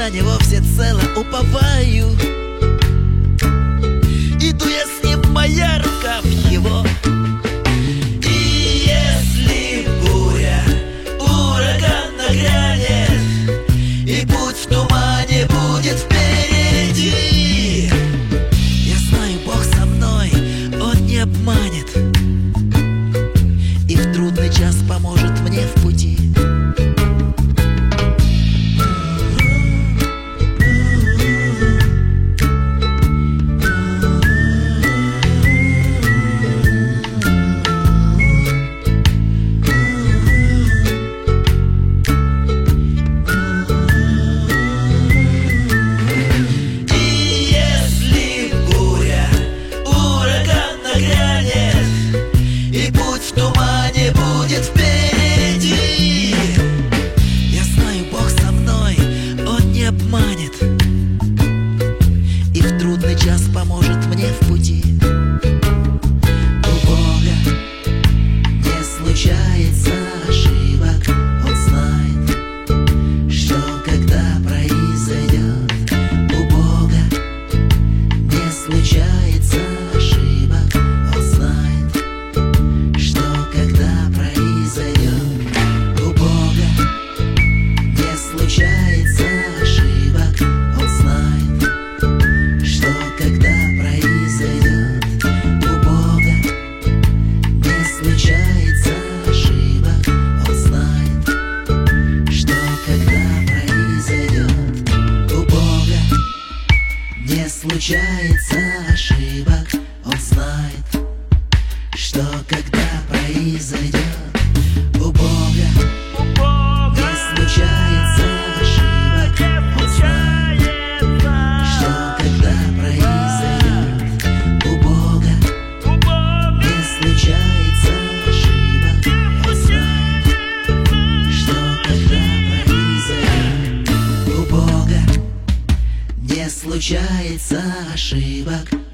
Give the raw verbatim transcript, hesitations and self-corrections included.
на него всецело уповаю. Иду я с ним, моя рука в его. И если буря, ураган нагрянет, и путь в тумане будет впереди, я знаю, Бог со мной, Он не обманет, и в трудный час поможет мне в пути. В тумане будет впереди, я знаю, Бог со мной, Он не обманет, и в трудный час поможет мне в пути. У Бога не случается ошибок, Он знает, что когда произойдет. У Бога не случается ошибок, Он знает, что когда произойдет. У Бога не случается ошибок, Он знает, что когда произойдет. У Бога не случается ошибок, Он знает, что когда произойдет. У Бога не случается ошибок, Он знает, что когда произойдет. У Бога не случается ошибок, Он знает, что когда произойдет. У Бога не случается ошибок, Он знает, что когда произойдет. У Бога не случается ошибок,